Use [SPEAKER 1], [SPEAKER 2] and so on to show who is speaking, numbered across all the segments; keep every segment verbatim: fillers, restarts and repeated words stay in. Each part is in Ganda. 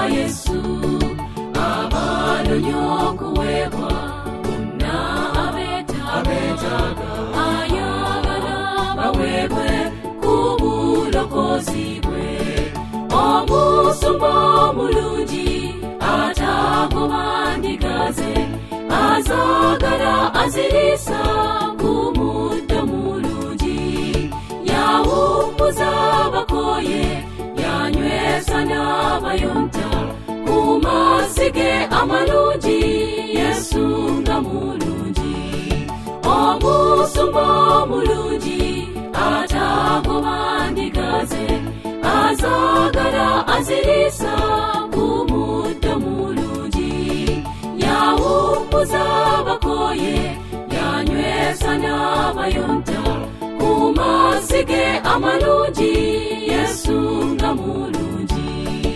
[SPEAKER 1] Yesu abalonyoku webwa unna abeta abetaga ayagala bawebwe kubulokozibwe omusumba omulungi atagobandigaze azagala azirisa kumuddo mulungi yawumbuza abakoye yanywesa n'abayonta kumasige amalungi Yesu nga mulungi omusumba omulungi atagobandigaze azagala azirisa kumuddo mulungi yawumbuza abakoye yanywesa n'abayonta kumasige amalungi Yesu nga mulungi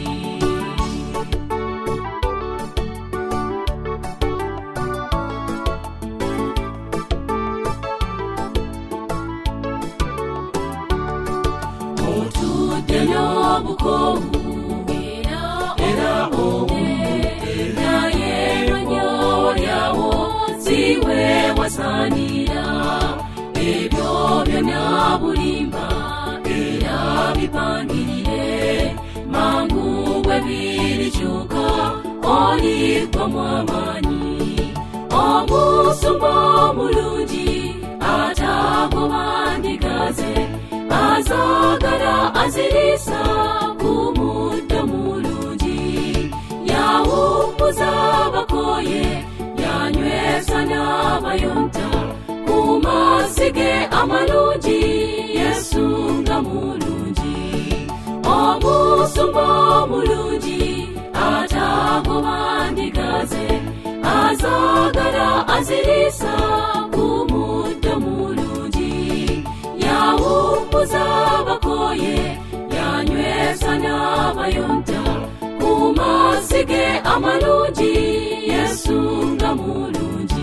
[SPEAKER 1] otudde n'obukowu era obumudde naye manyo lyawo siwe wasaanira ebyo byonna bulimba era bipangirire mangu bwe birikyuka oligwa mu amaanyi omusumba omulungi atagobandigaze azagala azirisa kumuddo mulungi yawumbuza abakoye yanywesa n'abayonta kumasige amalungi Yesu nga mulungi omusumba omulungi atagobandigaze azagala azirisa kumuddo mulungi yawumbuza abakoye yanywesa n'abayonta kumasige amalungi Yesu nga mulungi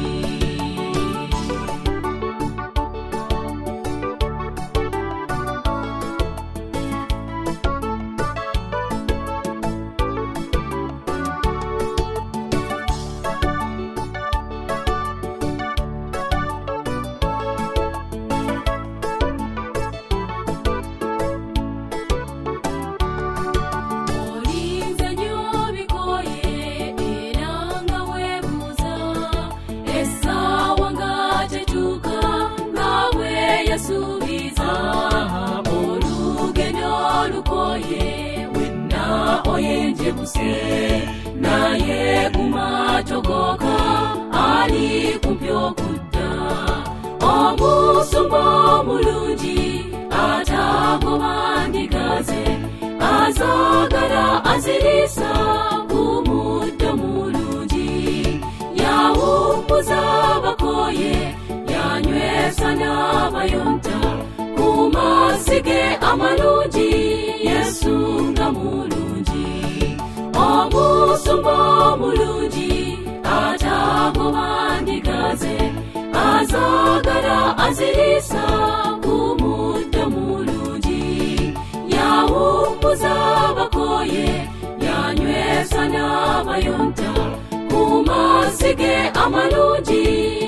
[SPEAKER 1] naye kumatogoka ali kumpyo kudda omusumba omulungi atagobandigaze azagala azirisa kumuddo mulungi yawumbuza abakoye yanywesa n'abayonta kumasige amalungi Yesu nga mulungi omusumba omulungi atagobandigaze azagala azirisa kumuddo mulungi yawumbuza abakoye yanywesa n'abayonta kumasige amalungi